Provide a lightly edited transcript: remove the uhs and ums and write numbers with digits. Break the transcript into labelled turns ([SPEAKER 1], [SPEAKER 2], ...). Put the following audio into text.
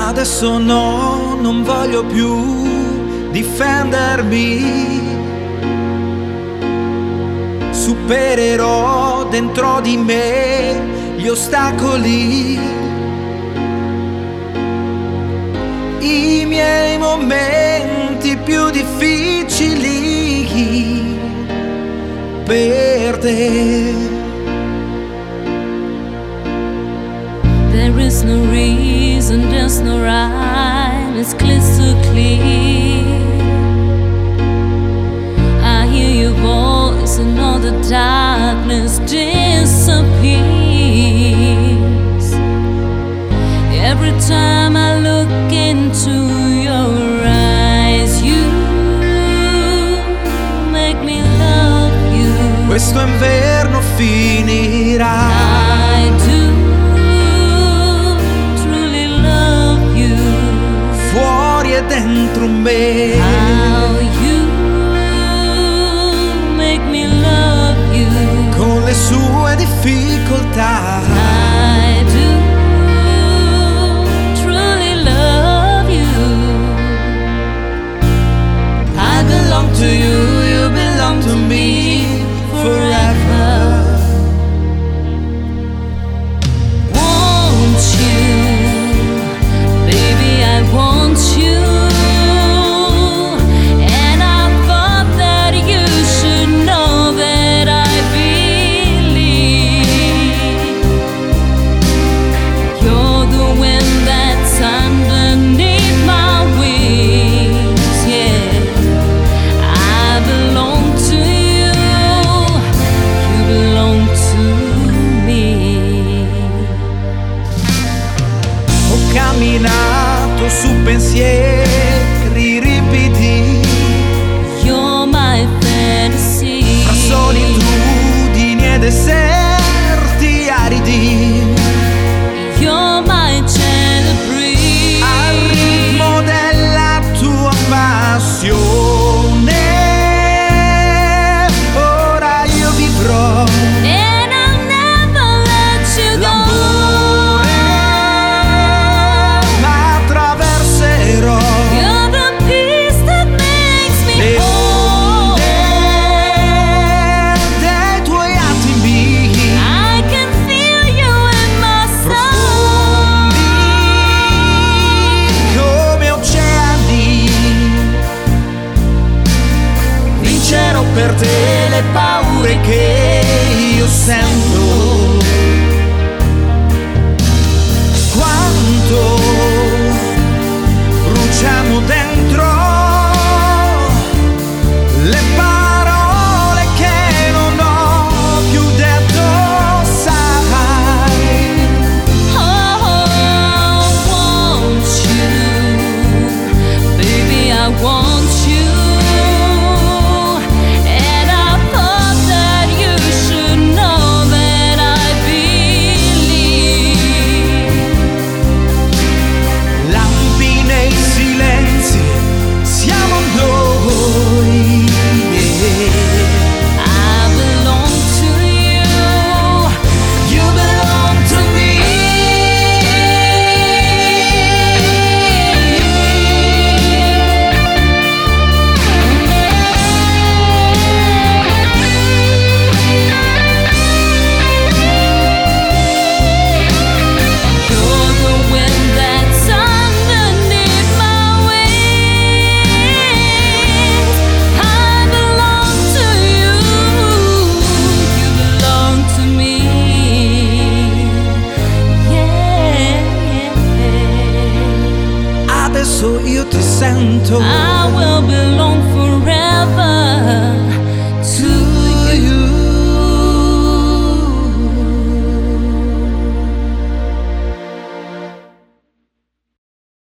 [SPEAKER 1] Adesso no, non voglio più difendermi. Supererò dentro di me gli ostacoli, i miei momenti più difficili per te.
[SPEAKER 2] There is no reason, just no rhyme, it's crystal clear. I hear your voice and all the darkness disappears. Every time I look into your eyes, you make me love you.
[SPEAKER 1] Questo inverno finirà.
[SPEAKER 2] I do truly love you.
[SPEAKER 1] Fuori e dentro me.
[SPEAKER 2] How you make me love you.
[SPEAKER 1] Con le sue difficoltà.
[SPEAKER 2] I do truly love you.
[SPEAKER 1] I belong to you, you belong to me forever.
[SPEAKER 2] Want you, baby, I want you. And I thought that you should know that I believe you're the wind that's underneath my wings. Yeah, I belong to you, you belong to me.
[SPEAKER 1] Ho camminato su pensieri ripidi,
[SPEAKER 2] You're my fantasy.
[SPEAKER 1] fra solitudini e deserti aridi,
[SPEAKER 2] You're my gentle breeze.
[SPEAKER 1] al ritmo della tua passione. Ora io vivrò
[SPEAKER 2] And I'll never let you go.
[SPEAKER 1] l'amore, ma attraverserò
[SPEAKER 2] You're the peace that makes me
[SPEAKER 1] le
[SPEAKER 2] whole.
[SPEAKER 1] onde dei tuoi attimi
[SPEAKER 2] I can feel you in my soul.
[SPEAKER 1] profondi come oceani. Vincerò per te le paure che io sento. Quanto bruciano dentro le parole che non ho più detto, sai.
[SPEAKER 2] Oh, want you, baby, I want you. And I thought that you should know that I believe
[SPEAKER 1] Lampi nei silenzi, siamo noi.
[SPEAKER 2] I belong to you.
[SPEAKER 1] You belong to me.
[SPEAKER 2] You're the wind that's underneath my wings. I belong to you. You belong to me. Yeah.
[SPEAKER 1] Adesso io ti sento.
[SPEAKER 2] I will belong forever.